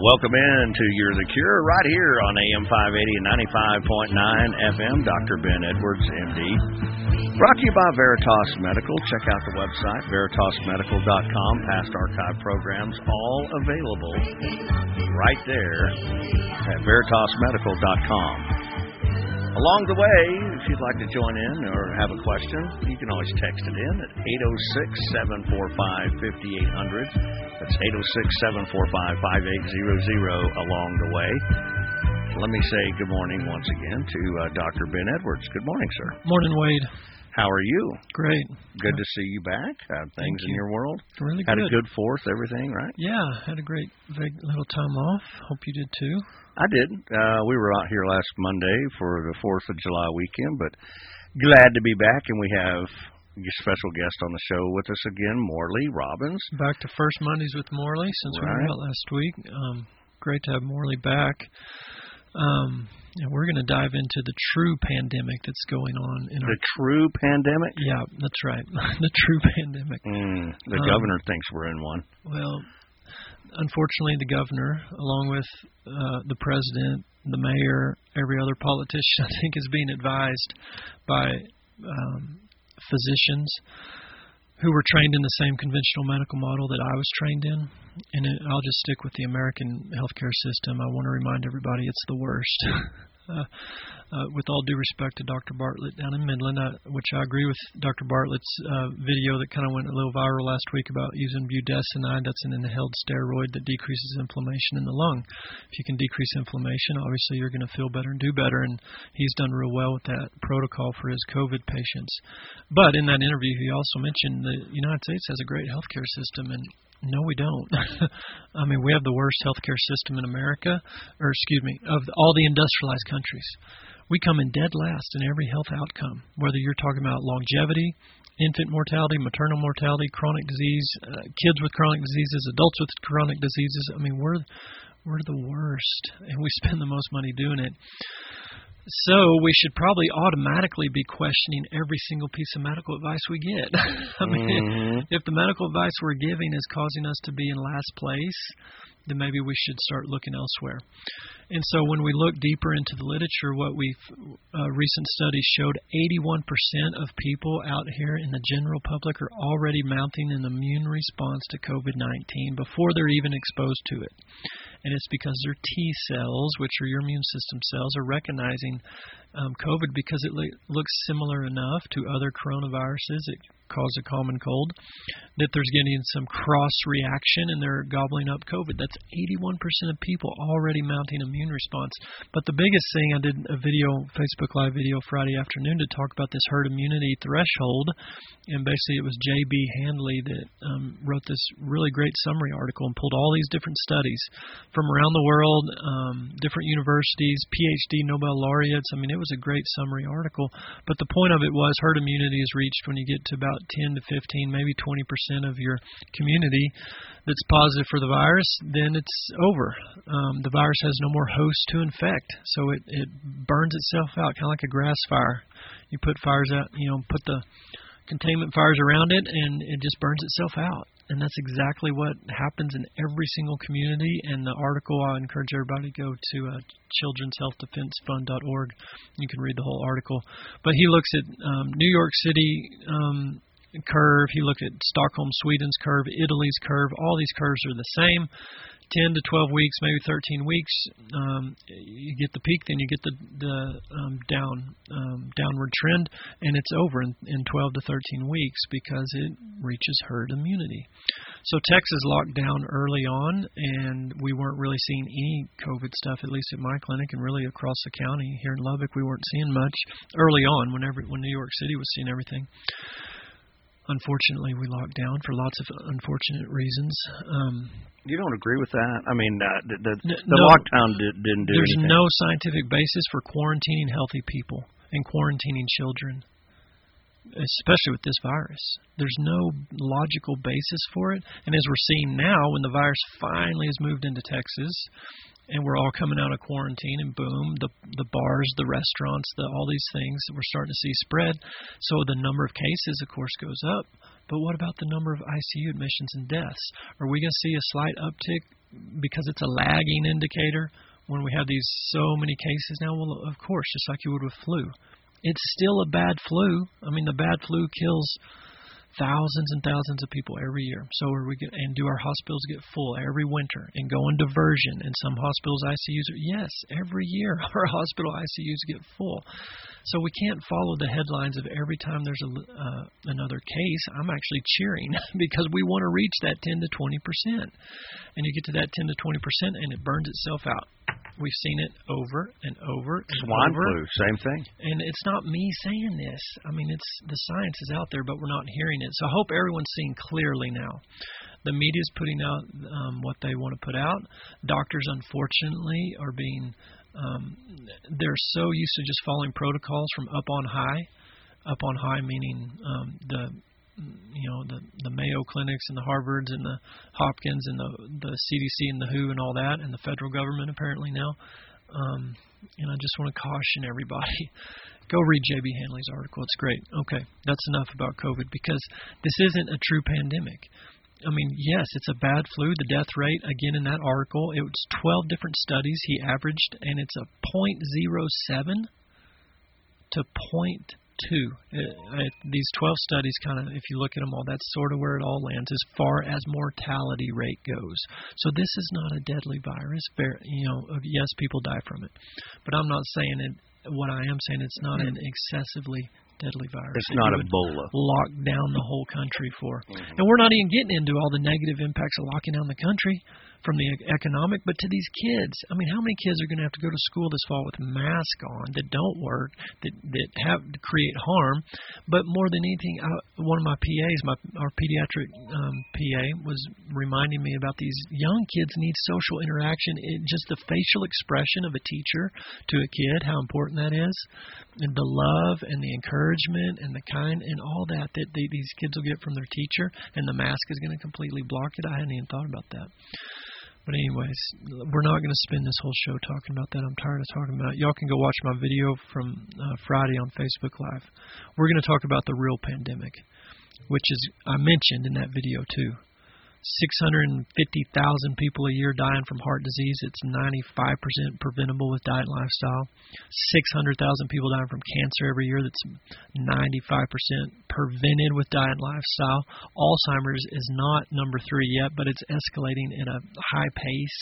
Welcome in to You're the Cure right here on AM 580 and 95.9 FM. Dr. Ben Edwards, MD. Brought to you by Veritas Medical. Check out the website, veritasmedical.com. Past archive programs all available right there at veritasmedical.com. Along the way, if you'd like to join in or have a question, you can always text it in at 806-745-5800. That's 806-745-5800 along the way. Let me say good morning once again to Dr. Ben Edwards. Good morning, sir. Morning, Wade. How are you? Great. Good to see you back. Things in your world? Really had good. Had a good 4th, everything, right? Yeah, had a great little time off. Hope you did too. I did. We were out here last Monday for the 4th of July weekend, but glad to be back, and we have a special guest on the show with us again, Morley Robbins. Back to First Mondays with Morley since we were out last week. Great to have Morley back. And we're going to dive into the true pandemic that's going on. The true pandemic? Yeah, that's right. The true pandemic. The governor thinks we're in one. Well, unfortunately, the governor, along with the president, the mayor, every other politician, I think, is being advised by physicians who were trained in the same conventional medical model that I was trained in. And I'll just stick with the American healthcare system. I want to remind everybody it's the worst. With all due respect to Dr. Bartlett down in Midland, which I agree with Dr. Bartlett's video that kind of went a little viral last week about using budesonide. That's an inhaled steroid that decreases inflammation in the lung. If you can decrease inflammation, obviously you're going to feel better and do better, and he's done real well with that protocol for his COVID patients. But in that interview, he also mentioned the United States has a great healthcare system, and no, we don't. I mean, we have the worst healthcare system in America, of all the industrialized countries. We come in dead last in every health outcome, whether you're talking about longevity, infant mortality, maternal mortality, chronic disease, kids with chronic diseases, adults with chronic diseases. I mean, we're the worst, and we spend the most money doing it. So we should probably automatically be questioning every single piece of medical advice we get. I mean, if the medical advice we're giving is causing us to be in last place, then maybe we should start looking elsewhere. And so when we look deeper into the literature, what recent studies showed 81% of people out here in the general public are already mounting an immune response to COVID-19 before they're even exposed to it. And it's because their T cells, which are your immune system cells, are recognizing COVID because it looks similar enough to other coronaviruses that cause a common cold, that there's getting some cross-reaction and they're gobbling up COVID. That's 81% of people already mounting immune response. But the biggest thing, I did a Facebook Live video Friday afternoon to talk about this herd immunity threshold, and basically it was J.B. Handley that wrote this really great summary article and pulled all these different studies from around the world, different universities, PhD Nobel laureates. I mean, it was a great summary article. But the point of it was herd immunity is reached when you get to about 10 to 15, maybe 20% of your community that's positive for the virus, then it's over. The virus has no more host to infect, so it burns itself out, kind of like a grass fire. You put fires out, put the containment fires around it, and it just burns itself out. And that's exactly what happens in every single community. And the article, I encourage everybody to go to children'shealthdefensefund.org. You can read the whole article. But he looks at New York City curve. He looked at Stockholm, Sweden's curve, Italy's curve. All these curves are the same. 10 to 12 weeks, maybe 13 weeks, you get the peak, then you get the downward trend, and it's over in 12 to 13 weeks because it reaches herd immunity. So Texas locked down early on, and we weren't really seeing any COVID stuff, at least at my clinic, and really across the county. Here in Lubbock, we weren't seeing much early on when New York City was seeing everything. Unfortunately, we locked down for lots of unfortunate reasons. You don't agree with that? I mean, the no, lockdown didn't do anything. There's no scientific basis for quarantining healthy people and quarantining children, especially with this virus. There's no logical basis for it. And as we're seeing now, when the virus finally has moved into Texas, and we're all coming out of quarantine, and boom, the bars, the restaurants, all these things that we're starting to see spread. So the number of cases, of course, goes up. But what about the number of ICU admissions and deaths? Are we going to see a slight uptick because it's a lagging indicator when we have these so many cases now. Well, of course, just like you would with flu. It's still a bad flu. I mean, the bad flu kills thousands and thousands of people every year. So and do our hospitals get full every winter and go in diversion? And some hospitals ICUs yes, every year our hospital ICUs get full. So we can't follow the headlines of every time there's another case. I'm actually cheering because we want to reach that 10 to 20%. And you get to that 10 to 20% and it burns itself out. We've seen it over and over and Swine over. flu, same thing. And it's not me saying this. I mean, it's the science is out there, but we're not hearing it. So I hope everyone's seeing clearly now. The media's putting out what they want to put out. Doctors, unfortunately, are being they're so used to just following protocols from up on high. Up on high meaning the Mayo Clinics and the Harvards and the Hopkins and the CDC and the WHO and all that, and the federal government apparently now. And I just want to caution everybody. Go read J.B. Hanley's article. It's great. Okay, that's enough about COVID because this isn't a true pandemic. I mean, yes, it's a bad flu. The death rate, again, in that article, it was 12 different studies he averaged, and it's a 0.07 to 0.2. These 12 studies kind of, if you look at them all, that's sort of where it all lands as far as mortality rate goes. So this is not a deadly virus. Yes, people die from it. But I'm not saying it. What I am saying, it's not an excessively deadly virus. It's not Ebola. Lock down the whole country for. Mm-hmm. And we're not even getting into all the negative impacts of locking down the country from the economic, but to these kids. I mean, how many kids are going to have to go to school this fall with masks on that don't work, that have to create harm? But more than anything, one of my PAs, our pediatric PA, was reminding me about these young kids need social interaction. Just the facial expression of a teacher to a kid, how important that is, and the love and the encouragement and the kind and all that these kids will get from their teacher, and the mask is going to completely block it. I hadn't even thought about that. But anyways, we're not going to spend this whole show talking about that. I'm tired of talking about it. Y'all can go watch my video from Friday on Facebook Live. We're going to talk about the real pandemic, which is, I mentioned in that video too. 650,000 people a year dying from heart disease. It's 95% preventable with diet and lifestyle. 600,000 people dying from cancer every year. That's 95% prevented with diet and lifestyle. Alzheimer's is not number 3 yet, but it's escalating at a high pace.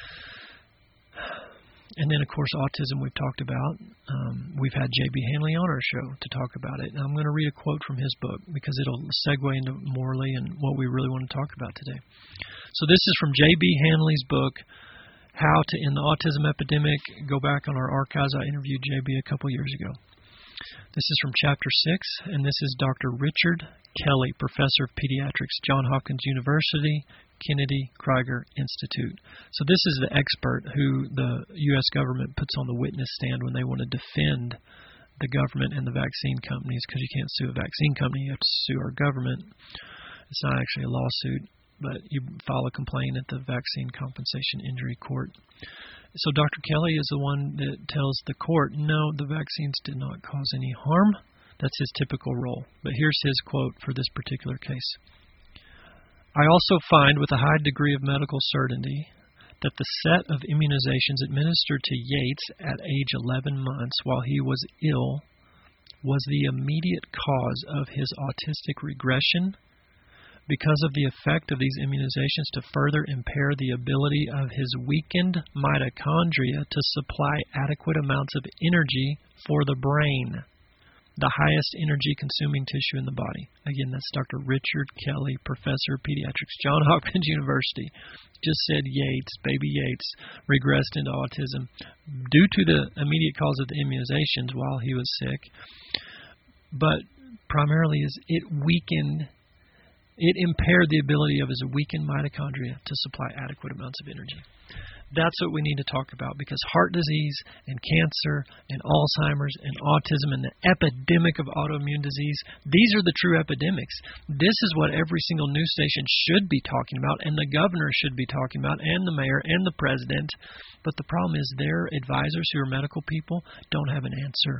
And then, of course, autism we've talked about. We've had J.B. Hanley on our show to talk about it. And I'm going to read a quote from his book because it'll segue into Morley and what we really want to talk about today. So this is from J.B. Hanley's book, How to End the Autism Epidemic. Go back on our archives. I interviewed J.B. a couple years ago. This is from Chapter 6, and this is Dr. Richard Kelly, Professor of Pediatrics, Johns Hopkins University, Kennedy Krieger Institute. So this is the expert who the U.S. government puts on the witness stand when they want to defend the government and the vaccine companies, because you can't sue a vaccine company, you have to sue our government. It's not actually a lawsuit, but you file a complaint at the Vaccine Compensation Injury Court. So Dr. Kelly is the one that tells the court, no, the vaccines did not cause any harm. That's his typical role. But here's his quote for this particular case. I also find with a high degree of medical certainty that the set of immunizations administered to Yates at age 11 months while he was ill was the immediate cause of his autistic regression because of the effect of these immunizations to further impair the ability of his weakened mitochondria to supply adequate amounts of energy for the brain, the highest energy-consuming tissue in the body. Again, that's Dr. Richard Kelly, Professor of Pediatrics, Johns Hopkins University. Just said baby Yates, regressed into autism due to the immediate cause of the immunizations while he was sick. But primarily it impaired the ability of his weakened mitochondria to supply adequate amounts of energy. That's what we need to talk about, because heart disease and cancer and Alzheimer's and autism and the epidemic of autoimmune disease, these are the true epidemics. This is what every single news station should be talking about, and the governor should be talking about, and the mayor and the president. But the problem is their advisors, who are medical people, don't have an answer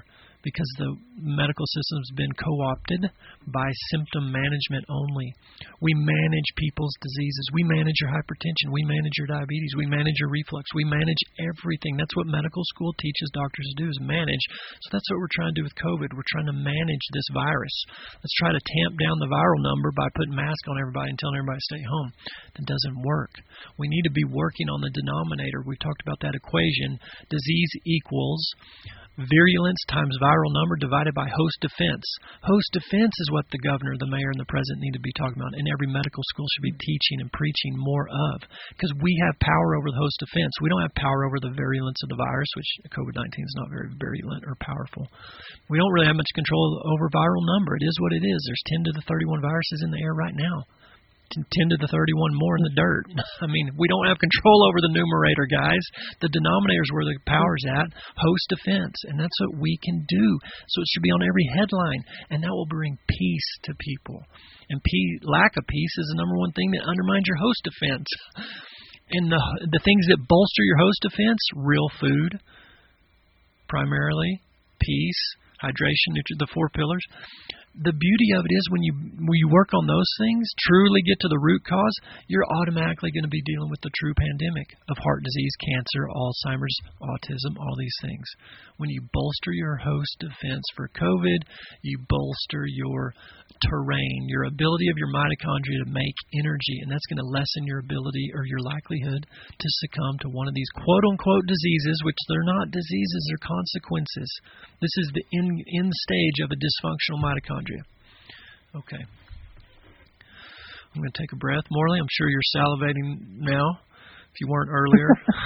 because the medical system's been co-opted by symptom management only. We manage people's diseases. We manage your hypertension. We manage your diabetes. We manage your reflux. We manage everything. That's what medical school teaches doctors to do, is manage. So that's what we're trying to do with COVID. We're trying to manage this virus. Let's try to tamp down the viral number by putting masks on everybody and telling everybody to stay home. That doesn't work. We need to be working on the denominator. We talked about that equation. Disease equals virulence times viral number divided by host defense. Host defense is what the governor, the mayor, and the president need to be talking about, and every medical school should be teaching and preaching more of, because we have power over the host defense. We don't have power over the virulence of the virus, which COVID-19 is not very virulent or powerful. We don't really have much control over viral number. It is what it is. There's 10 to the 31 viruses in the air right now. 10 to the 31 more in the dirt. I mean, we don't have control over the numerator, guys. The denominator is where the power's at, host defense, and that's what we can do. So it should be on every headline, and that will bring peace to people. And lack of peace is the number one thing that undermines your host defense. And the things that bolster your host defense, real food, primarily, peace, hydration, the 4 pillars. The beauty of it is when you work on those things, truly get to the root cause, you're automatically going to be dealing with the true pandemic of heart disease, cancer, Alzheimer's, autism, all these things. When you bolster your host defense for COVID, you bolster your terrain, your ability of your mitochondria to make energy, and that's going to lessen your ability or your likelihood to succumb to one of these quote-unquote diseases, which they're not diseases, they're consequences. This is the end stage of a dysfunctional mitochondria. Okay. I'm going to take a breath. Morley, I'm sure you're salivating now, if you weren't earlier.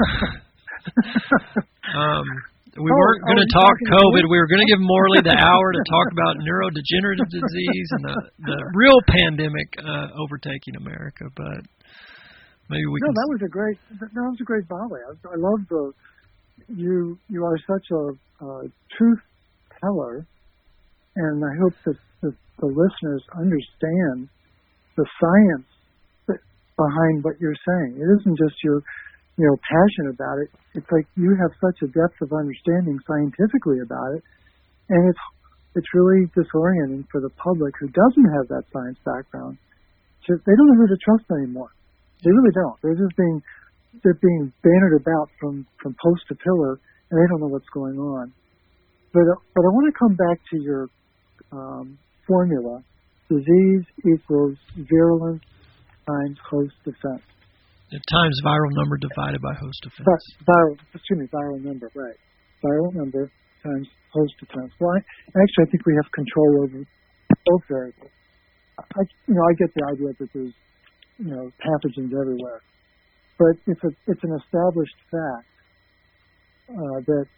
We weren't going to talk COVID. We were going to give Morley the hour to talk about neurodegenerative disease and the real pandemic overtaking America. But maybe we can. That was a great volley. I love you are such a truth teller, and I hope that the listeners understand the science behind what you're saying. It isn't just you're passionate about it. It's like you have such a depth of understanding scientifically about it, and it's really disorienting for the public who doesn't have that science background. They don't know who to trust anymore. They really don't. They're being bannered about from post to pillar, and they don't know what's going on. But I want to come back to your formula: disease equals virulence times host defense. Times viral number divided by host defense. Viral number, right. Viral number times host defense. Well, I think we have control over both variables. I get the idea that there's, pathogens everywhere. But it's an established fact that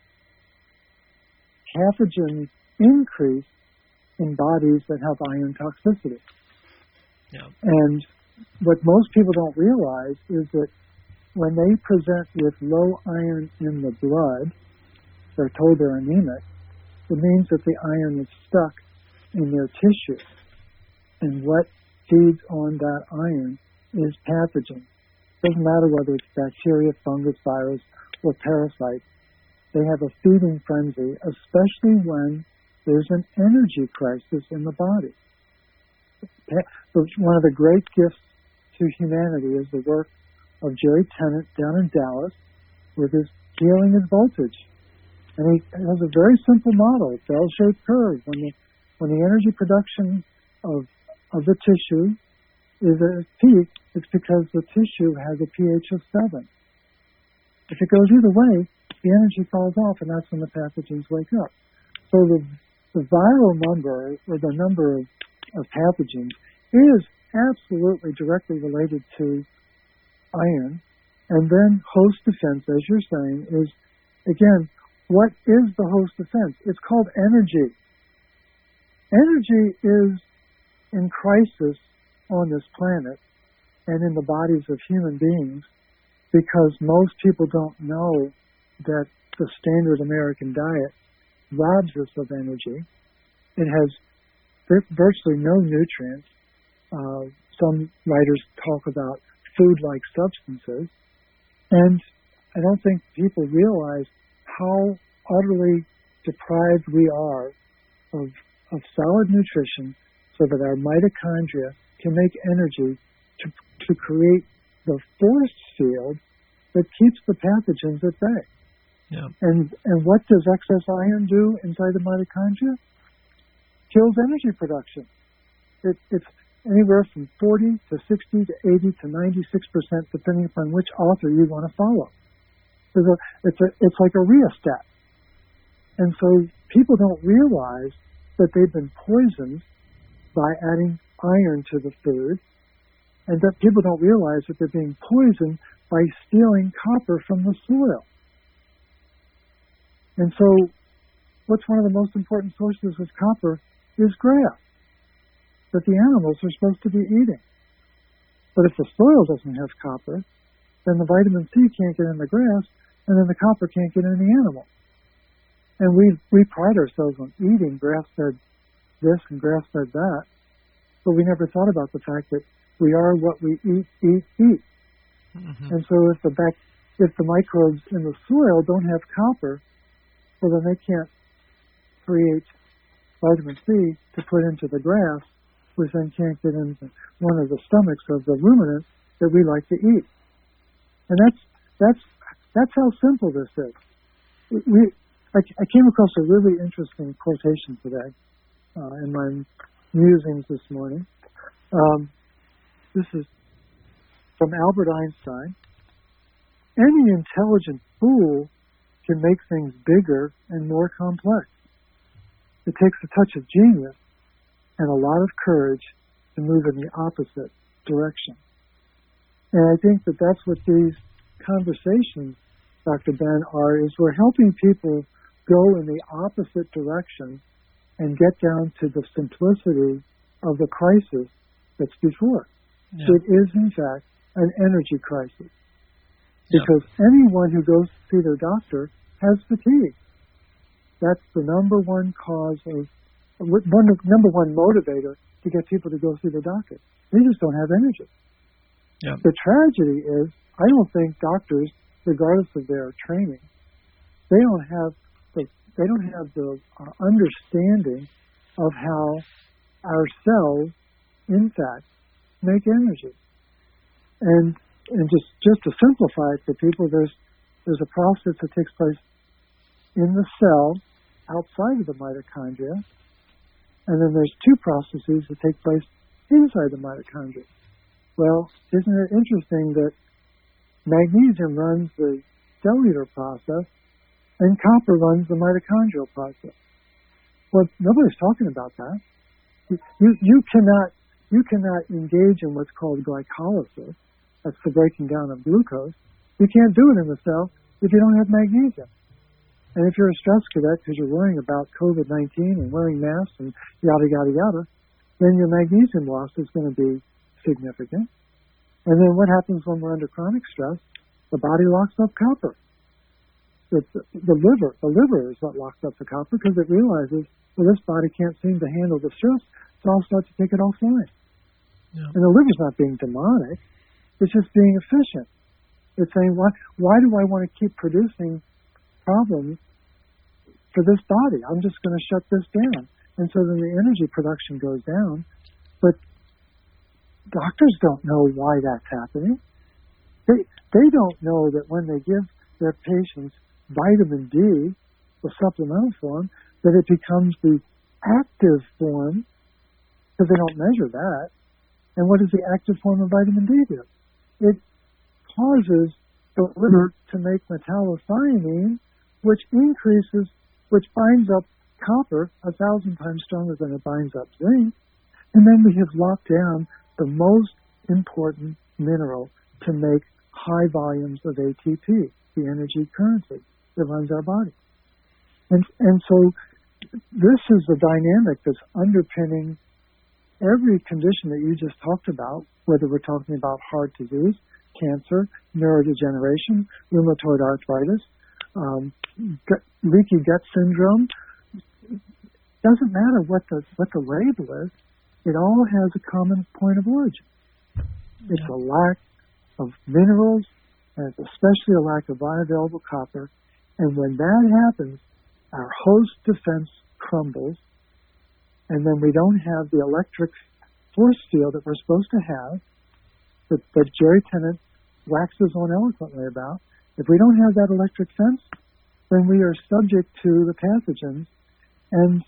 pathogens increase in bodies that have iron toxicity. Yeah. And what most people don't realize is that when they present with low iron in the blood, they're told they're anemic, it means that the iron is stuck in their tissue. And what feeds on that iron is pathogen. Doesn't matter whether it's bacteria, fungus, virus, or parasite. They have a feeding frenzy, especially when there's an energy crisis in the body. One of the great gifts to humanity is the work of Jerry Tennant down in Dallas with his healing his voltage. And he has a very simple model, a bell-shaped curve. When the energy production of the tissue is at its peak, it's because the tissue has a pH of 7. If it goes either way, the energy falls off, and that's when the pathogens wake up. So the viral number, or the number of pathogens, is absolutely directly related to iron. And then host defense, as you're saying, is, again, what is the host defense? It's called energy. Energy is in crisis on this planet and in the bodies of human beings because most people don't know that the standard American diet robs us of energy. It has virtually no nutrients. Some writers talk about food-like substances, and I don't think people realize how utterly deprived we are of solid nutrition so that our mitochondria can make energy to create the force field that keeps the pathogens at bay. Yeah. And what does excess iron do inside the mitochondria? Kills energy production. It's anywhere from 40 to 60 to 80 to 96%, depending upon which author you want to follow. It's like a rheostat. And so people don't realize that they've been poisoned by adding iron to the food, and that people don't realize that they're being poisoned by stealing copper from the soil. And so what's one of the most important sources of copper is grass that the animals are supposed to be eating. But if the soil doesn't have copper, then the vitamin C can't get in the grass, and then the copper can't get in the animal. And we pride ourselves on eating grass-fed this and grass-fed that, but we never thought about the fact that we are what we eat. Mm-hmm. And so if the microbes in the soil don't have copper, well, then they can't create vitamin C to put into the grass, which then can't get into one of the stomachs of the ruminants that we like to eat. And that's how simple this is. I came across a really interesting quotation today in my musings this morning. This is from Albert Einstein. Any intelligent fool can make things bigger and more complex. It takes a touch of genius and a lot of courage to move in the opposite direction. And I think that that's what these conversations, Dr. Ben, is we're helping people go in the opposite direction and get down to the simplicity of the crisis that's before. Yeah. It is, in fact, an energy crisis. Because anyone who goes to see their doctor has fatigue. That's the number one cause of, number one motivator to get people to go see the doctor. They just don't have energy. Yeah. The tragedy is, I don't think doctors, regardless of their training, they don't have the understanding of how our cells, in fact, make energy. And just to simplify it for people, there's a process that takes place in the cell outside of the mitochondria, and then there's two processes that take place inside the mitochondria. Well, isn't it interesting that magnesium runs the cellular process and copper runs the mitochondrial process? Well, nobody's talking about that. You cannot engage in what's called glycolysis. That's the breaking down of glucose. You can't do it in the cell if you don't have magnesium. And if you're a stress cadet because you're worrying about COVID-19 and wearing masks and yada, yada, yada, then your magnesium loss is going to be significant. And then what happens when we're under chronic stress? The body locks up copper. The liver is what locks up the copper because it realizes, well, this body can't seem to handle the stress, so I'll start to take it offline. Yeah. And the liver's not being demonic. It's just being efficient. It's saying, why do I want to keep producing problems for this body? I'm just going to shut this down. And so then the energy production goes down. But doctors don't know why that's happening. They don't know that when they give their patients vitamin D, the supplemental form, that it becomes the active form, because they don't measure that. And what does the active form of vitamin D do? It causes the liver to make metallothionein, which binds up copper 1,000 times stronger than it binds up zinc. And then we have locked down the most important mineral to make high volumes of ATP, the energy currency that runs our body. And so this is the dynamic that's underpinning every condition that you just talked about, whether we're talking about heart disease, cancer, neurodegeneration, rheumatoid arthritis, leaky gut syndrome. Doesn't matter what the label is. It all has a common point of origin. It's a lack of minerals, and especially a lack of bioavailable copper. And when that happens, our host defense crumbles, and then we don't have the electric force field that we're supposed to have, that Jerry Tennant waxes on eloquently about. If we don't have that electric fence, then we are subject to the pathogens, and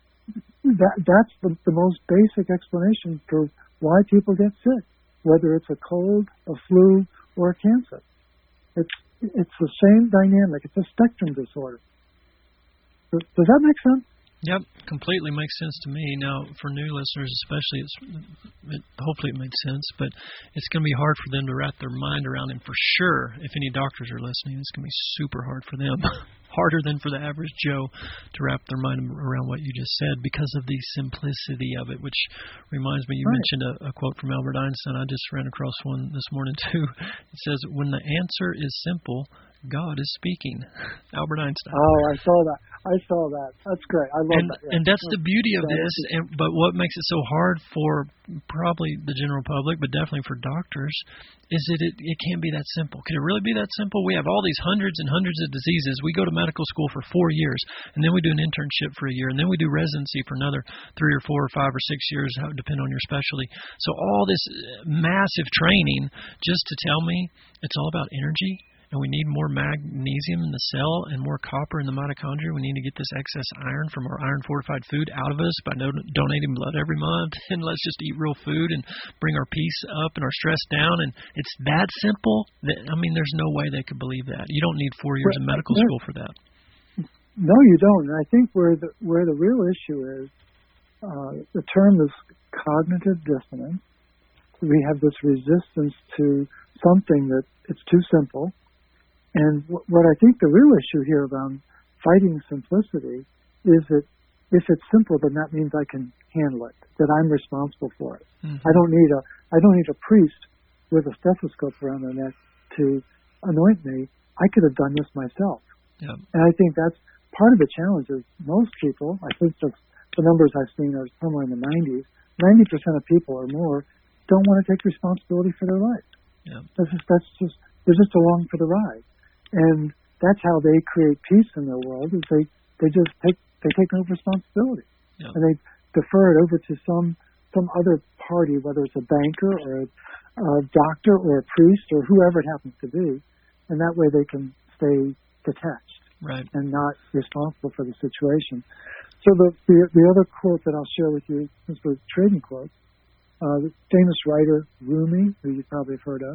that's the most basic explanation for why people get sick, whether it's a cold, a flu, or a cancer. It's the same dynamic. It's a spectrum disorder. Does that make sense? Yep, completely makes sense to me. Now, for new listeners especially, hopefully it made sense, but it's going to be hard for them to wrap their mind around, and for sure, if any doctors are listening, it's going to be super hard for them, harder than for the average Joe to wrap their mind around what you just said because of the simplicity of it, which reminds me, you mentioned a quote from Albert Einstein. I just ran across one this morning, too. It says, "When the answer is simple, God is speaking." Albert Einstein. Oh, I saw that. That's great. I love that. Yeah. And that's the beauty of this. But what makes it so hard for probably the general public, but definitely for doctors, is that it can't be that simple. Can it really be that simple? We have all these hundreds and hundreds of diseases. We go to medical school for 4 years, and then we do an internship for a year, and then we do residency for another 3 or 4 or 5 or 6 years, depending on your specialty. So all this massive training just to tell me it's all about energy, and we need more magnesium in the cell and more copper in the mitochondria. We need to get this excess iron from our iron-fortified food out of us by donating blood every month, and let's just eat real food and bring our peace up and our stress down. And it's that simple. There's no way they could believe that. You don't need 4 years of medical school for that. No, you don't. And I think where the real issue is, the term is cognitive dissonance. We have this resistance to something that it's too simple. And what I think the real issue here around fighting simplicity is that if it's simple, then that means I can handle it, that I'm responsible for it. Mm-hmm. I don't need a priest with a stethoscope around their neck to anoint me. I could have done this myself. Yeah. And I think that's part of the challenge is most people, I think the numbers I've seen are somewhere in the 90s, 90% of people or more don't want to take responsibility for their life. Yeah. They're just along for the ride. And that's how they create peace in their world, is they take no responsibility. Yeah. And they defer it over to some other party, whether it's a banker or a doctor or a priest or whoever it happens to be, and that way they can stay detached, right, and not responsible for the situation. So the other quote that I'll share with you, since we're trading quotes, the famous writer Rumi, who you probably have heard of,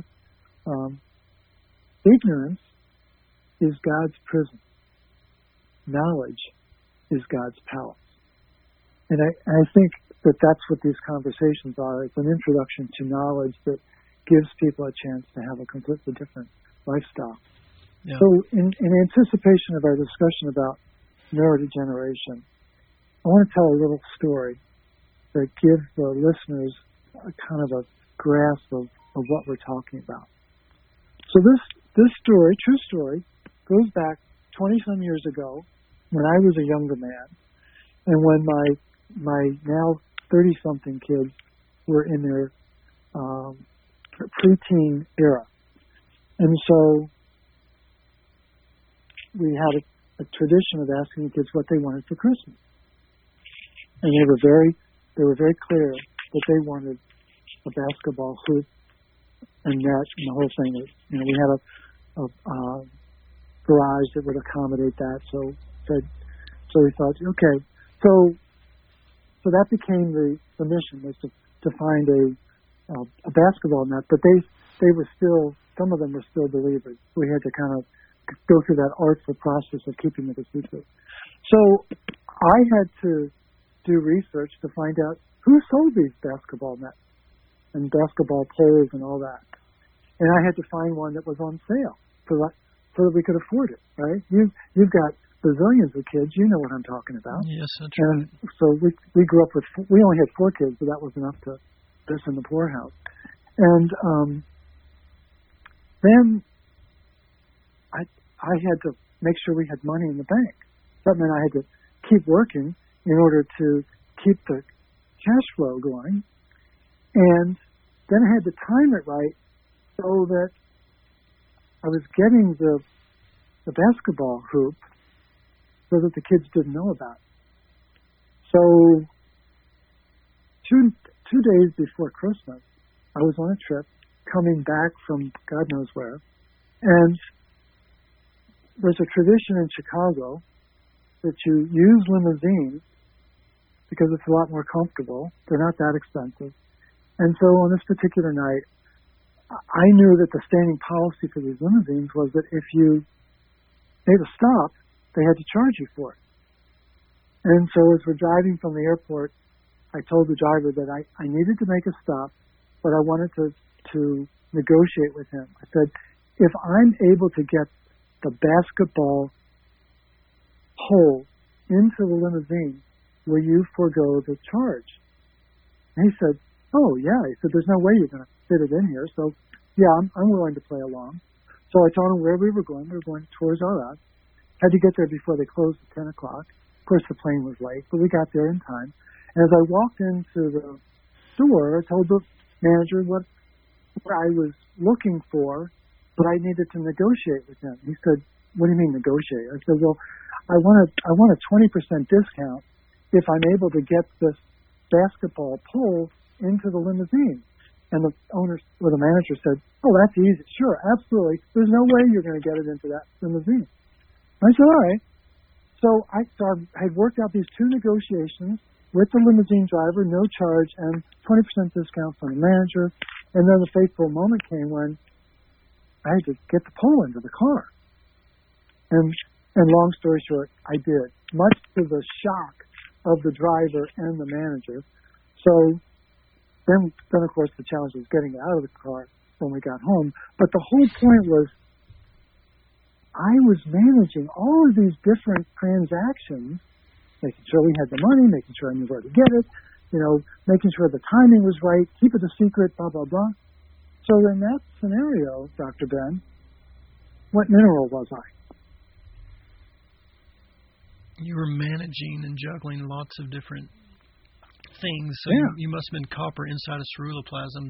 ignorance is God's prison. Knowledge is God's palace. And I think that's what these conversations are. It's an introduction to knowledge that gives people a chance to have a completely different lifestyle. Yeah. So in anticipation of our discussion about neurodegeneration, I want to tell a little story that gives the listeners a kind of a grasp of what we're talking about. So this story, true story, goes back 20-some years ago when I was a younger man, and when my now 30-something kids were in their preteen era. And so we had a tradition of asking the kids what they wanted for Christmas. And they were very clear that they wanted a basketball hoop and net and the whole thing. We had a garage that would accommodate that. So we thought, okay, so that became the mission, was to find a basketball net. But they were still, some of them were still believers. We had to kind of go through that artful process of keeping it a secret. So I had to do research to find out who sold these basketball nets and basketball poles and all that. And I had to find one that was on sale so that we could afford it, right? You've got bazillions of kids. You know what I'm talking about. Yes, that's right. And so we grew up we only had 4 kids, but that was enough to put us in the poorhouse. And then I had to make sure we had money in the bank. That meant I had to keep working in order to keep the cash flow going. And then I had to time it right so that I was getting the basketball hoop, so that the kids didn't know about it. So 2 days before Christmas, I was on a trip coming back from God knows where, and there's a tradition in Chicago that you use limousines because it's a lot more comfortable. They're not that expensive. And so on this particular night, I knew that the standing policy for these limousines was that if you made a stop, they had to charge you for it. And so as we're driving from the airport, I told the driver that I needed to make a stop, but I wanted to negotiate with him. I said, if I'm able to get the basketball hole into the limousine, will you forego the charge? And he said, oh, yeah. He said, there's no way you're going to fit it in here. So, yeah, I'm willing to play along. So I told him where we were going. We were going towards Arad. Had to get there before they closed at 10 o'clock. Of course, the plane was late, but we got there in time. And as I walked into the store, I told the manager what I was looking for, but I needed to negotiate with him. He said, what do you mean negotiate? I said, well, I want a 20% discount if I'm able to get this basketball pole into the limousine. And the manager said, oh, that's easy. Sure, absolutely. There's no way you're going to get it into that limousine. I said, all right. So I had worked out these 2 negotiations with the limousine driver, no charge, and 20% discount from the manager. And then the fateful moment came when I had to get the pole into the car. And long story short, I did, much to the shock of the driver and the manager. So then of course, the challenge was getting it out of the car when we got home. But the whole point was I was managing all of these different transactions, making sure we had the money, making sure I knew where to get it, making sure the timing was right, keep it a secret, blah, blah, blah. So in that scenario, Dr. Ben, what mineral was I? You were managing and juggling lots of different things. So yeah. you must have been copper inside a ceruloplasm,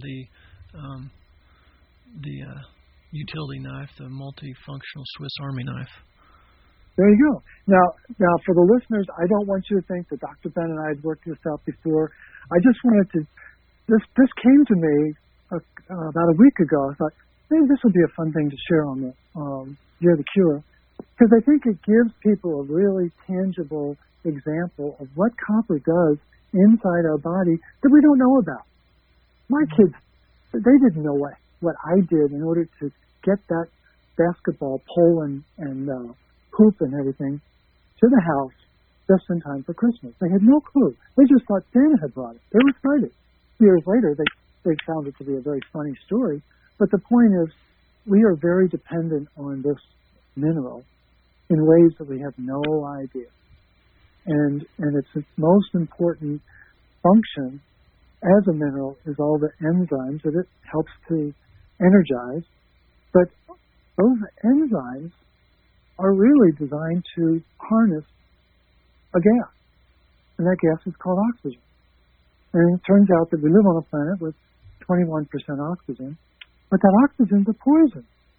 the utility knife, the multifunctional Swiss Army knife. There you go. Now, for the listeners, I don't want you to think that Dr. Ben and I had worked this out before. I just wanted to. This came to me about a week ago. I thought maybe this would be a fun thing to share on the Year of the Cure, because I think it gives people a really tangible example of what copper does inside our body that we don't know about. My kids, they didn't know what I did in order to get that basketball pole and hoop and everything to the house just in time for Christmas. They had no clue. They just thought Santa had brought it. They were excited. Years later, they found it to be a very funny story. But the point is, we are very dependent on this mineral in ways that we have no idea. And its most important function as a mineral is all the enzymes that it helps to energize. But those enzymes are really designed to harness a gas. And that gas is called oxygen. And it turns out that we live on a planet with 21% oxygen, but that oxygen's a poison.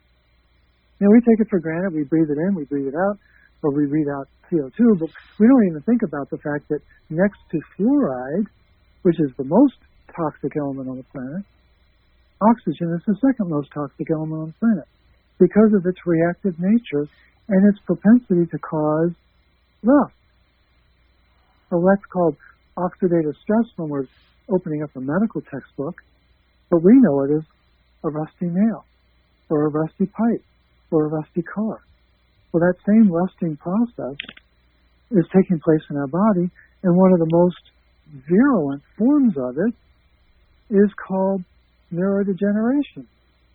We take it for granted. We breathe it in, we breathe it out, or we breathe out CO2, but we don't even think about the fact that next to fluoride, which is the most toxic element on the planet, oxygen is the second most toxic element on the planet because of its reactive nature and its propensity to cause rust. So that's called oxidative stress when we're opening up a medical textbook, but we know it as a rusty nail or a rusty pipe or a rusty car. Well, that same rusting process is taking place in our body, and one of the most virulent forms of it is called neurodegeneration.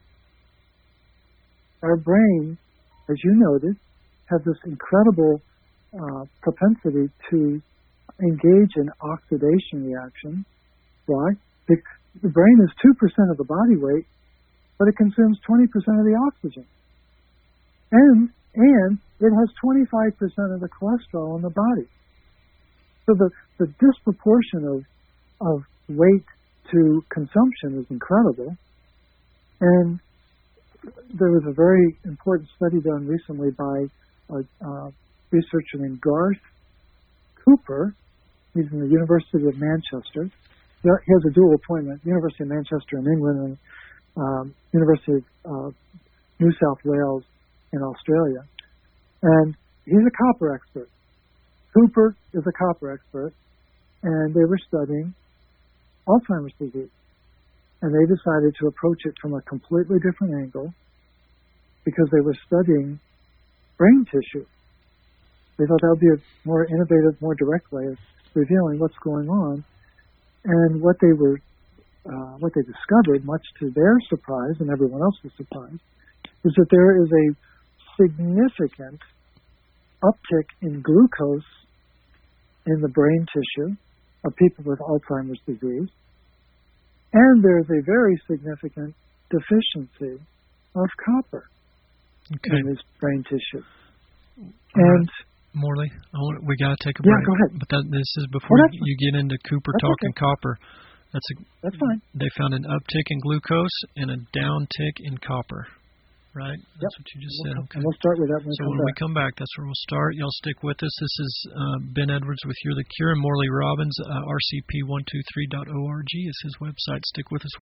Our brain, as you noted, has this incredible propensity to engage in oxidation reaction. Why? The brain is 2% of the body weight, but it consumes 20% of the oxygen. And it has 25% of the cholesterol in the body. So the disproportion of weight to consumption is incredible. And there was a very important study done recently by researcher named Garth Cooper. He's in the University of Manchester. He has a dual appointment, University of Manchester in England and University of New South Wales in Australia. And he's a copper expert. Cooper is a copper expert, and they were studying Alzheimer's disease. And they decided to approach it from a completely different angle because they were studying brain tissue. They thought that would be a more innovative, more direct way of revealing what's going on. And what they discovered, much to their surprise and everyone else's surprise, is that there is a significant uptick in glucose in the brain tissue of people with Alzheimer's disease, and there's a very significant deficiency of copper in this brain tissue. And Morley, we got to take a break. Yeah, go ahead. But this is before you get into Cooper talking copper. That's fine. They found an uptick in glucose and a downtick in copper. Right? That's what you just said. Okay. And we'll start with that when we come back. That's where we'll start. Y'all stick with us. This is Ben Edwards with You're the Cure, and Morley Robbins, rcp123.org is his website. Stick with us.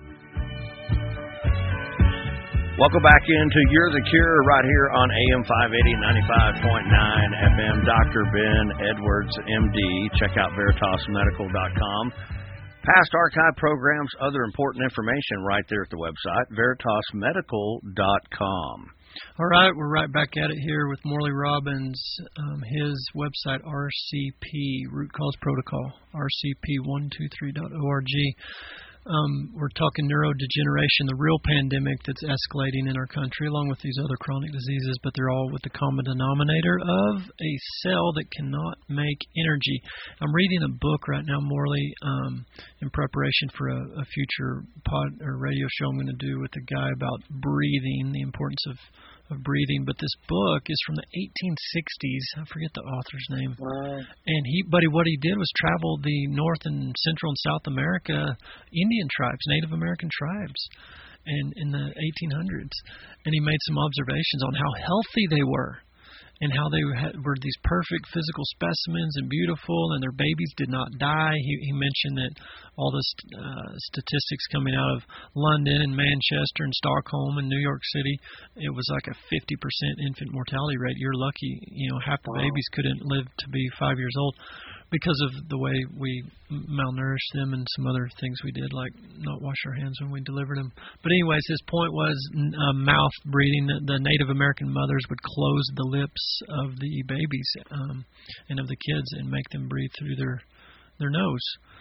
Welcome back into You're the Cure right here on AM 580, 95.9 FM. Dr. Ben Edwards, MD. Check out VeritasMedical.com. Past archive programs, other important information right there at the website, VeritasMedical.com. All right, we're right back at it here with Morley Robbins. His website, RCP, Root Cause Protocol, rcp123.org. We're talking neurodegeneration, the real pandemic that's escalating in our country, along with these other chronic diseases, but they're all with the common denominator of a cell that cannot make energy. I'm reading a book right now, Morley, in preparation for a future pod or radio show I'm going to do with a guy about breathing, the importance of breathing. But this book is from the 1860s. I forget the author's name. Wow. And what he did was travel the North and Central and South America Indian tribes, Native American tribes, and in the 1800s. And he made some observations on how healthy they were and how they were these perfect physical specimens and beautiful, and their babies did not die. He mentioned that all the statistics coming out of London and Manchester and Stockholm and New York City, it was like a 50% infant mortality rate. You're lucky, half the babies couldn't live to be 5 years old because of the way we malnourished them and some other things we did, like not wash our hands when we delivered them. But anyways, his point was mouth breathing. The Native American mothers would close the lips of the babies and of the kids and make them breathe through their nose.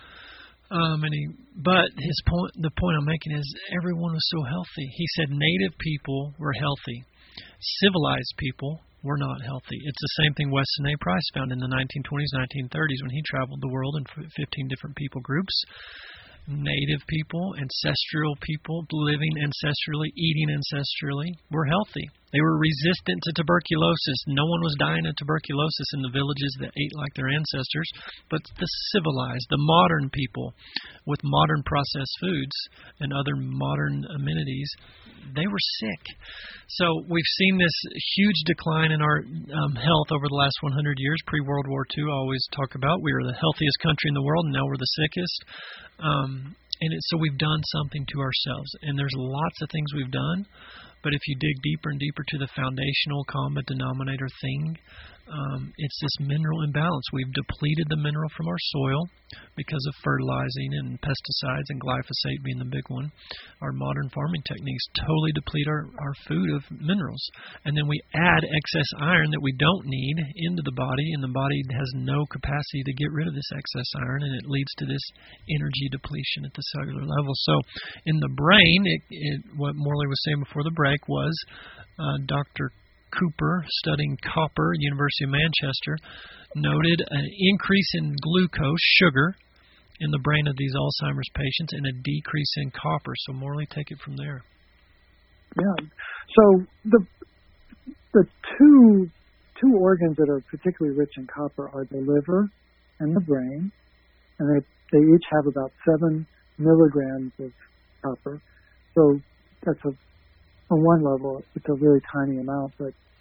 But the point I'm making is everyone was so healthy. He said native people were healthy. Civilized people were not healthy. It's the same thing Weston A. Price found in the 1920s, 1930s when he traveled the world in 15 different people groups. Native people, ancestral people, living ancestrally, eating ancestrally, were healthy. They were resistant to tuberculosis. No one was dying of tuberculosis in the villages that ate like their ancestors, but the civilized, the modern people with modern processed foods and other modern amenities, they were sick. So we've seen this huge decline in our health over the last 100 years. Pre-World War II, I always talk about we were the healthiest country in the world, and now we're the sickest. So we've done something to ourselves, and there's lots of things we've done. But if you dig deeper and deeper to the foundational common denominator thing, it's this mineral imbalance. We've depleted the mineral from our soil because of fertilizing and pesticides and glyphosate being the big one. Our modern farming techniques totally deplete our food of minerals. And then we add excess iron that we don't need into the body, and the body has no capacity to get rid of this excess iron, and it leads to this energy depletion at the cellular level. So in the brain, what Morley was saying before the break was Dr. Cooper, studying copper, University of Manchester, noted an increase in glucose, sugar, in the brain of these Alzheimer's patients and a decrease in copper. So Morley, take it from there. Yeah. So the two organs that are particularly rich in copper are the liver and the brain, and they each have about 7 milligrams of copper. So that's on one level, it's a really tiny amount, but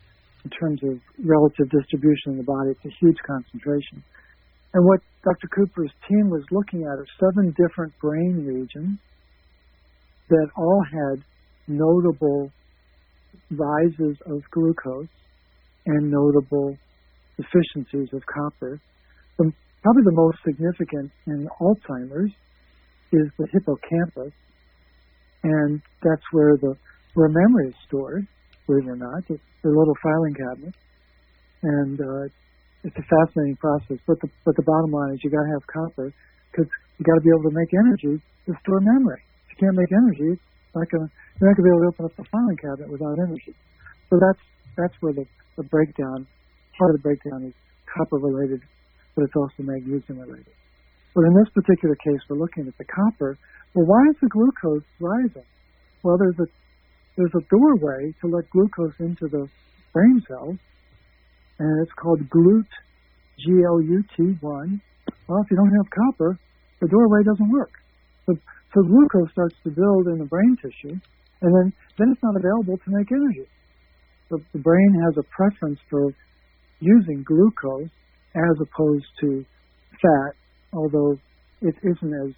in terms of relative distribution in the body. It's a huge concentration. And what Dr. Cooper's team was looking at are 7 different brain regions that all had notable rises of glucose and notable deficiencies of copper. Probably the most significant in Alzheimer's is the hippocampus, and that's where memory is stored, believe it or not. It's a little filing cabinet, and it's a fascinating process. But the bottom line is you got to have copper because you got to be able to make energy to store memory. If you can't make energy, you're not going to be able to open up the filing cabinet without energy. So that's where the breakdown, part of the breakdown is copper related, but it's also magnesium related. But in this particular case, we're looking at the copper. Well, why is the glucose rising? Well, there's a doorway to let glucose into the brain cells, and it's called GLUT, G-L-U-T-1. Well, if you don't have copper, the doorway doesn't work. So glucose starts to build in the brain tissue, and then it's not available to make energy. The brain has a preference for using glucose as opposed to fat, although it isn't as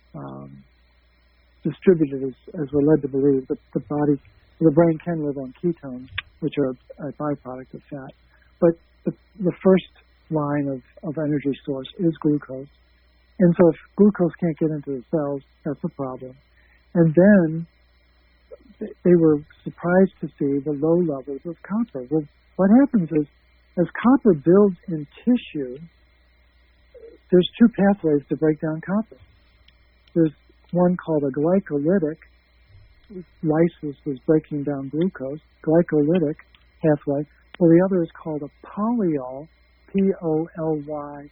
distributed as we're led to believe. But the brain can live on ketones, which are a byproduct of fat. But the first line of energy source is glucose. And so if glucose can't get into the cells, that's a problem. And then they were surprised to see the low levels of copper. Well, what happens is, as copper builds in tissue, there's 2 pathways to break down copper. There's one called a glycolytic. Lysis was breaking down glucose. Glycolytic pathway. Well, the other is called a polyol, P-O-L-Y,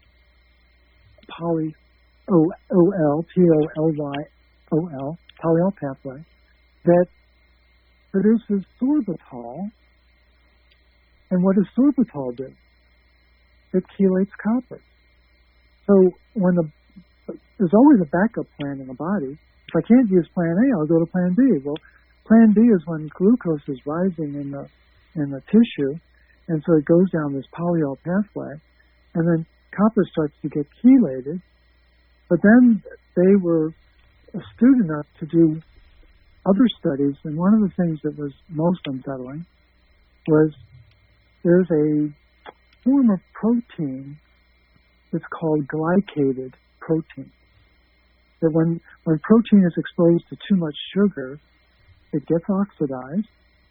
P-O-L-Y-O-L, polyol pathway, that produces sorbitol. And what does sorbitol do? It chelates copper. So there's always a backup plan in the body. If I can't use plan A, I'll go to plan B. Well, plan B is when glucose is rising in the tissue, and so it goes down this polyol pathway, and then copper starts to get chelated. But then they were astute enough to do other studies, and one of the things that was most unsettling was there's a form of protein that's called glycated protein. That when protein is exposed to too much sugar, it gets oxidized,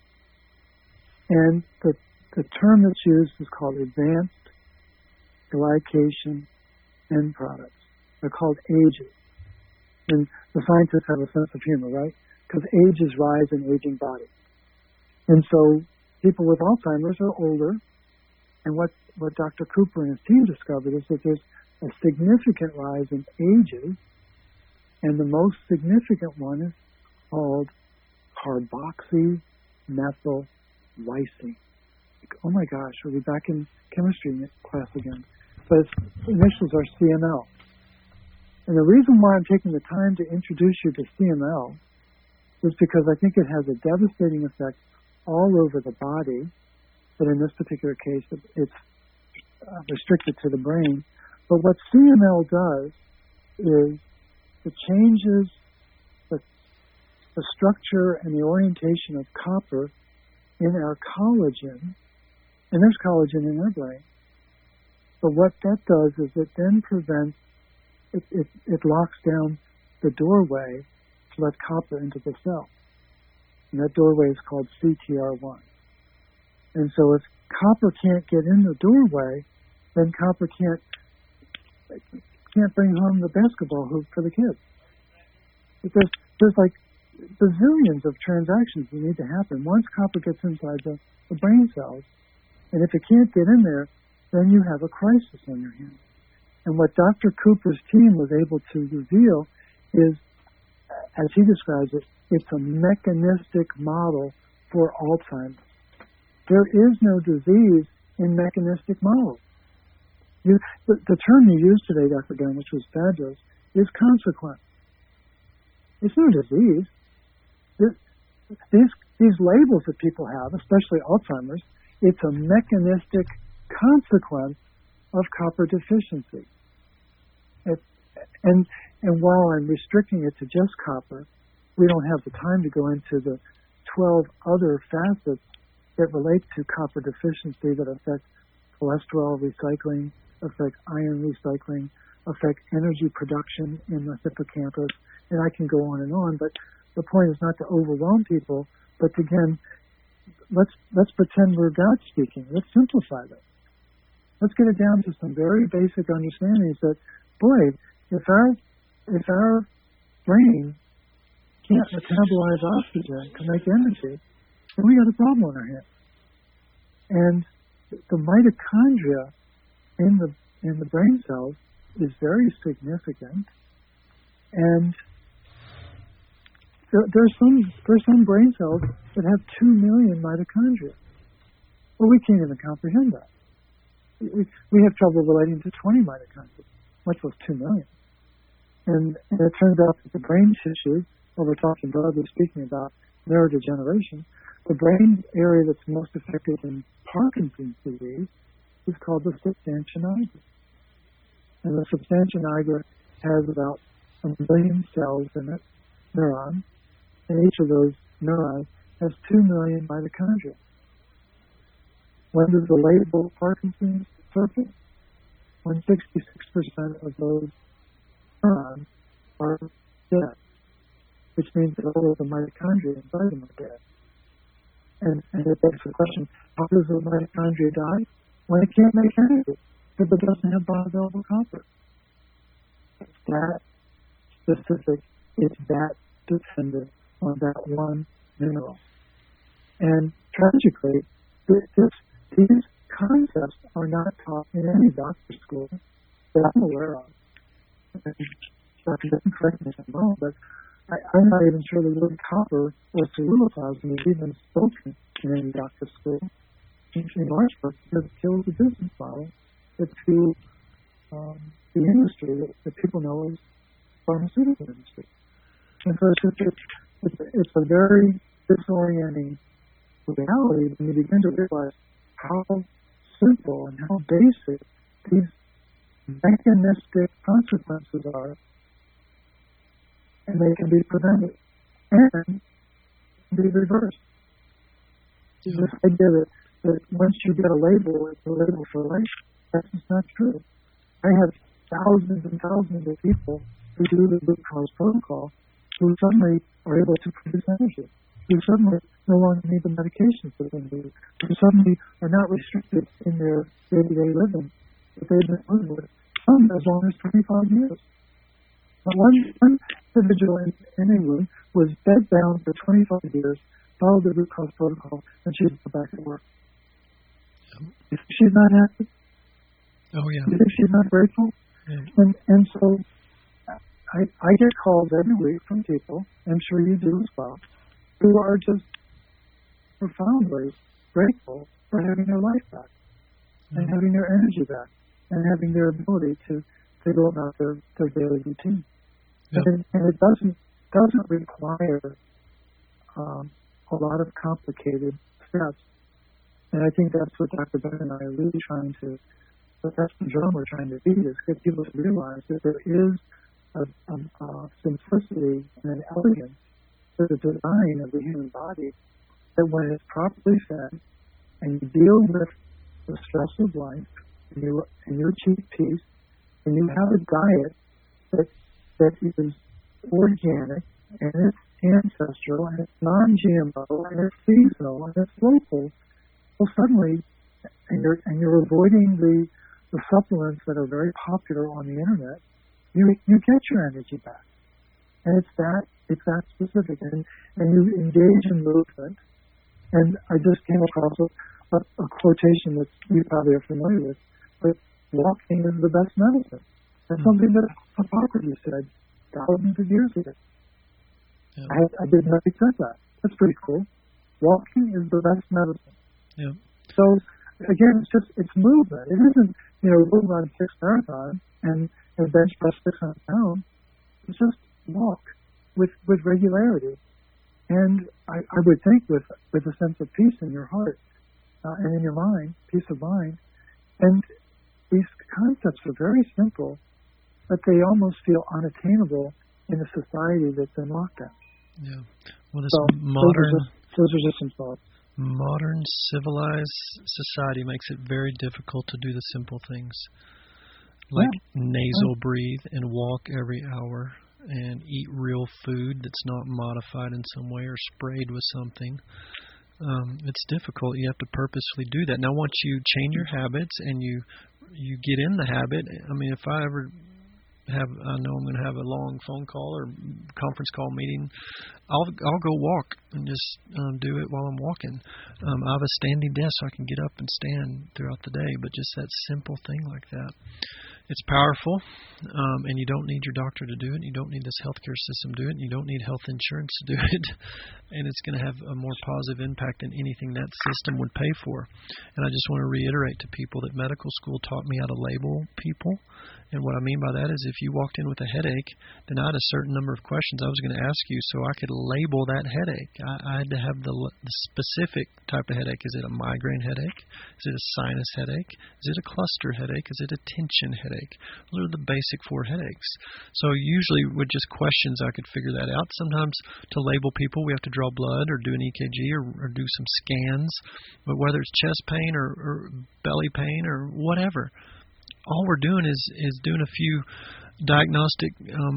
and the term that's used is called advanced glycation end products. They're called AGEs. And the scientists have a sense of humor, right? Because ages rise in aging bodies. And so people with Alzheimer's are older, and what Dr. Cooper and his team discovered is that there's a significant rise in ages, and the most significant one is called carboxymethyllysine. Oh my gosh, are we back in chemistry class again? But its initials are CML. And the reason why I'm taking the time to introduce you to CML is because I think it has a devastating effect all over the body, but in this particular case, it's restricted to the brain. But what CML does is it changes the structure and the orientation of copper in our collagen, and there's collagen in our brain. But what that does is it then prevents, it locks down the doorway to let copper into the cell. And that doorway is called CTR1. And so if copper can't get in the doorway, then copper can't bring home the basketball hoop for the kids. There's like bazillions of transactions that need to happen once copper gets inside the brain cells. And if it can't get in there, then you have a crisis on your hands. And what Dr. Cooper's team was able to reveal is, as he describes it, it's a mechanistic model for Alzheimer's. There is no disease in mechanistic models. The term you used today, Dr. Gunn, which was fabulous, is consequence. It's no disease. These labels that people have, especially Alzheimer's, It's a mechanistic consequence of copper deficiency. And while I'm restricting it to just copper, we don't have the time to go into the 12 other facets that relate to copper deficiency that affect cholesterol recycling, affect iron recycling, affect energy production in the hippocampus, and I can go on and on. But the point is not to overwhelm people, but again, let's pretend we're God speaking. Let's simplify this. Let's get it down to some very basic understandings that, boy, if our brain can't metabolize oxygen to make energy, then we got a problem on our hands. And the mitochondria in the brain cells is very significant. And there's some brain cells that have 2 million mitochondria. Well, we can't even comprehend that. We have trouble relating to 20 mitochondria, much less 2 million. And it turns out that the brain tissue, well, we're talking broadly speaking about neurodegeneration, the brain area that's most affected in Parkinson's disease is called the substantia nigra. And the substantia nigra has about 1 million cells in it, neurons, and each of those neurons has 2 million mitochondria. When does the label Parkinson's surface? When 66% of those neurons are dead, which means that all of the mitochondria inside them are dead. And it begs the question, how does the mitochondria die? When it can't make energy, because it doesn't have bioavailable copper. It's that specific, it's that dependent on that one mineral. And tragically, these concepts are not taught in any doctor school that I'm aware of. And Dr. doesn't correct me if I'm wrong, but I'm not even sure the word copper or ceruloplasmin is even spoken in any doctor school, in large part because it kills the business model that fuels the industry that people know as pharmaceutical industry. And so it's a very disorienting reality when you begin to realize how simple and how basic these mechanistic consequences are, and they can be prevented and be reversed. This idea that once you get a label, it's a label for life, that's just not true. I have thousands and thousands of people who do the root cause protocol who suddenly are able to produce energy, who suddenly no longer need the medications that they need, who suddenly are not restricted in their day-to-day living that they've been living with, some as long as 25 years. But one individual in England was bedbound for 25 years, followed the root cause protocol, and she's back to work. You think she's not happy? Oh, yeah. You think she's not grateful? Yeah. And so I get calls every week from people, I'm sure you do as well, who are just profoundly grateful for having their life back, and having their energy back, and having their ability to go about their daily routine. Yep. And it doesn't require a lot of complicated steps. And I think that's what Dr. Ben and I are really trying to, that's the drum we're trying to beat, is get people to realize that there is a simplicity and an elegance to the design of the human body that when it's properly fed and you deal with the stress of life and you achieve peace and you have a diet that is organic and it's ancestral and it's non-GMO and it's seasonal and it's local, well suddenly, and you're avoiding the supplements that are very popular on the internet, you get your energy back. And it's that specific. And you engage in movement. And I just came across a quotation that you probably are familiar with, but walking is the best medicine. That's something that Hippocrates said thousands of years ago. Yeah. I didn't know he said that. That's pretty cool. Walking is the best medicine. Yeah. So again, it's movement. It isn't, we'll run 6 marathons and bench press 600 pounds. It's just walk with regularity. And I would think with a sense of peace in your heart. and in your mind, peace of mind. And these concepts are very simple, but they almost feel unattainable in a society that's been locked down. Yeah. Well, this So those are just some thoughts. Modern civilized society makes it very difficult to do the simple things, like nasal breathe and walk every hour and eat real food that's not modified in some way or sprayed with something. It's difficult. You have to purposefully do that. Now, once you change your habits and you get in the habit, I mean, if I ever I know I'm going to have a long phone call or conference call meeting, I'll go walk and just do it while I'm walking. I have a standing desk so I can get up and stand throughout the day, but just that simple thing like that. It's powerful, and you don't need your doctor to do it. You don't need this healthcare system to do it. You don't need health insurance to do it, and it's going to have a more positive impact than anything that system would pay for. And I just want to reiterate to people that medical school taught me how to label people. And what I mean by that is if you walked in with a headache, then I had a certain number of questions I was going to ask you so I could label that headache. I had to have the specific type of headache. Is it a migraine headache? Is it a sinus headache? Is it a cluster headache? Is it a tension headache? Those are the basic 4 headaches. So usually with just questions I could figure that out. Sometimes to label people we have to draw blood or do an EKG or do some scans. But whether it's chest pain or belly pain or whatever, all we're doing is doing a few diagnostic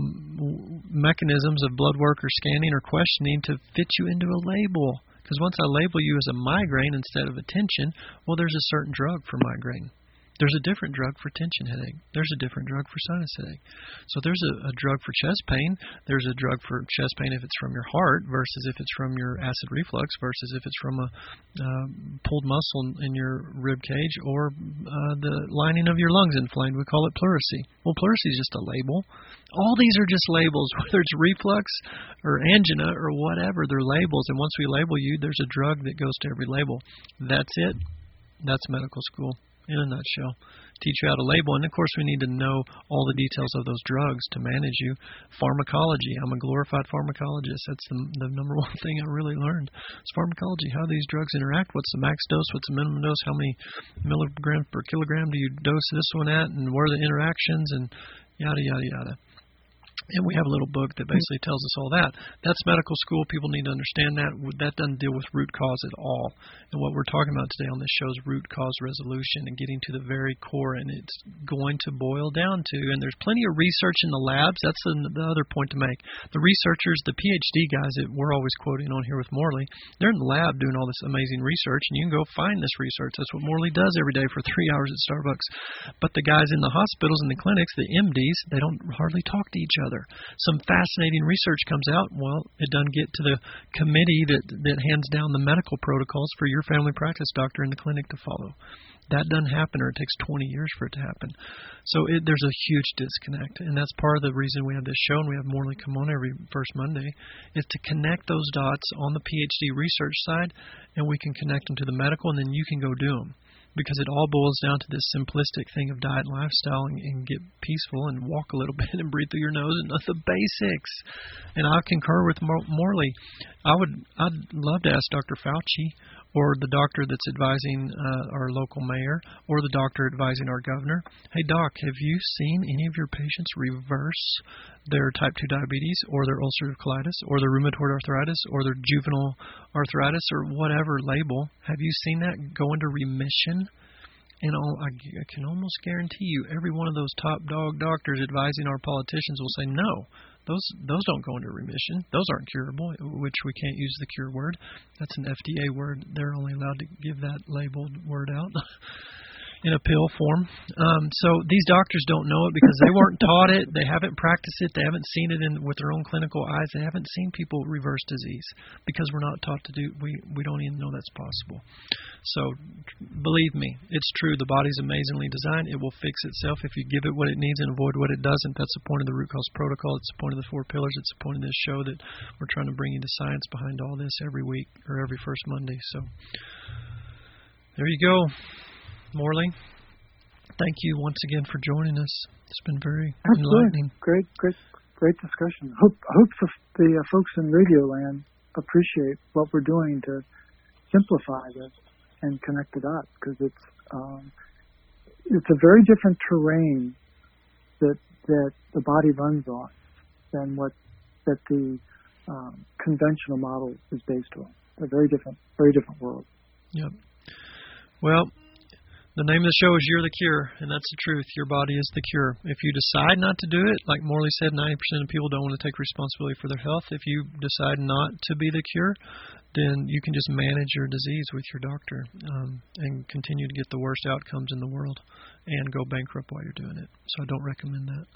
mechanisms of blood work or scanning or questioning to fit you into a label. Because once I label you as a migraine instead of a tension, well, there's a certain drug for migraine. There's a different drug for tension headache. There's a different drug for sinus headache. So there's a drug for chest pain. There's a drug for chest pain if it's from your heart versus if it's from your acid reflux versus if it's from a pulled muscle in your rib cage or the lining of your lungs inflamed. We call it pleurisy. Well, pleurisy is just a label. All these are just labels, whether it's reflux or angina or whatever, they're labels. And once we label you, there's a drug that goes to every label. That's it. That's medical school in a nutshell. Teach you how to label, and of course we need to know all the details of those drugs to manage you. Pharmacology. I'm a glorified pharmacologist. That's the number one thing I really learned. It's pharmacology, how these drugs interact, what's the max dose, what's the minimum dose, how many milligrams per kilogram do you dose this one at, and what are the interactions, and yada, yada, yada. And we have a little book that basically tells us all that. That's medical school. People need to understand that. That doesn't deal with root cause at all. And what we're talking about today on this show is root cause resolution and getting to the very core. And it's going to boil down to, and there's plenty of research in the labs. That's the other point to make. The researchers, the PhD guys that we're always quoting on here with Morley, they're in the lab doing all this amazing research, and you can go find this research. That's what Morley does every day for 3 hours at Starbucks. But the guys in the hospitals and the clinics, the MDs, they don't hardly talk to each other. Some fascinating research comes out. Well, it doesn't get to the committee that hands down the medical protocols for your family practice doctor in the clinic to follow. That doesn't happen, or it takes 20 years for it to happen. So there's a huge disconnect, and that's part of the reason we have this show, and we have Morley come on every first Monday, is to connect those dots on the PhD research side, and we can connect them to the medical, and then you can go do them. Because it all boils down to this simplistic thing of diet and lifestyle and get peaceful and walk a little bit and breathe through your nose and the basics. And I concur with Morley. I'd love to ask Dr. Fauci or the doctor that's advising our local mayor or the doctor advising our governor, hey, Doc, have you seen any of your patients reverse their type 2 diabetes or their ulcerative colitis or their rheumatoid arthritis or their juvenile arthritis or whatever label? Have you seen that go into remission? And I can almost guarantee you every one of those top dog doctors advising our politicians will say, no, those don't go into remission. Those aren't curable, which we can't use the cure word. That's an FDA word. They're only allowed to give that labeled word out in a pill form. So these doctors don't know it because they weren't taught it. They haven't practiced it. They haven't seen it with their own clinical eyes. They haven't seen people reverse disease because we're not taught to do. We don't even know that's possible. So believe me, it's true. The body's amazingly designed. It will fix itself if you give it what it needs and avoid what it doesn't. That's the point of the root cause protocol. It's the point of the 4 pillars. It's the point of this show that we're trying to bring you the science behind all this every week or every first Monday. So there you go. Morley, thank you once again for joining us. It's been very enlightening. Great discussion. Hope the folks in Radio Land appreciate what we're doing to simplify this and connect the dots, because it's a very different terrain that the body runs on than that the conventional model is based on. They're very different worlds. Yep. Well, the name of the show is You're the Cure, and that's the truth. Your body is the cure. If you decide not to do it, like Morley said, 90% of people don't want to take responsibility for their health. If you decide not to be the cure, then you can just manage your disease with your doctor and continue to get the worst outcomes in the world and go bankrupt while you're doing it. So I don't recommend that.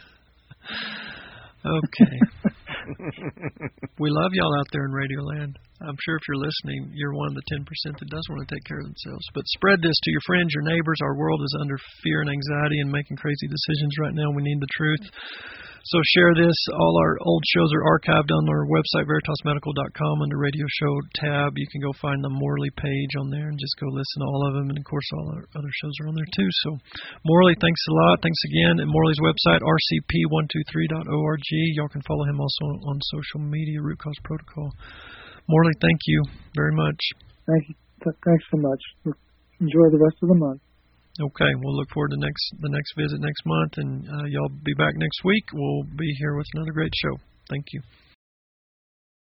Okay. We love y'all out there in Radio Land. I'm sure if you're listening, you're one of the 10% that does want to take care of themselves. But spread this to your friends, your neighbors. Our world is under fear and anxiety and making crazy decisions right now. We need the truth. So share this. All our old shows are archived on our website, veritasmedical.com, under Radio Show tab. You can go find the Morley page on there and just go listen to all of them. And, of course, all our other shows are on there, too. So, Morley, thanks a lot. Thanks again. At Morley's website, rcp123.org. Y'all can follow him also on social media, Root Cause Protocol. Morley, thank you very much. Thank you. Thanks so much. Enjoy the rest of the month. Okay, we'll look forward to the next visit next month, and y'all be back next week. We'll be here with another great show. Thank you.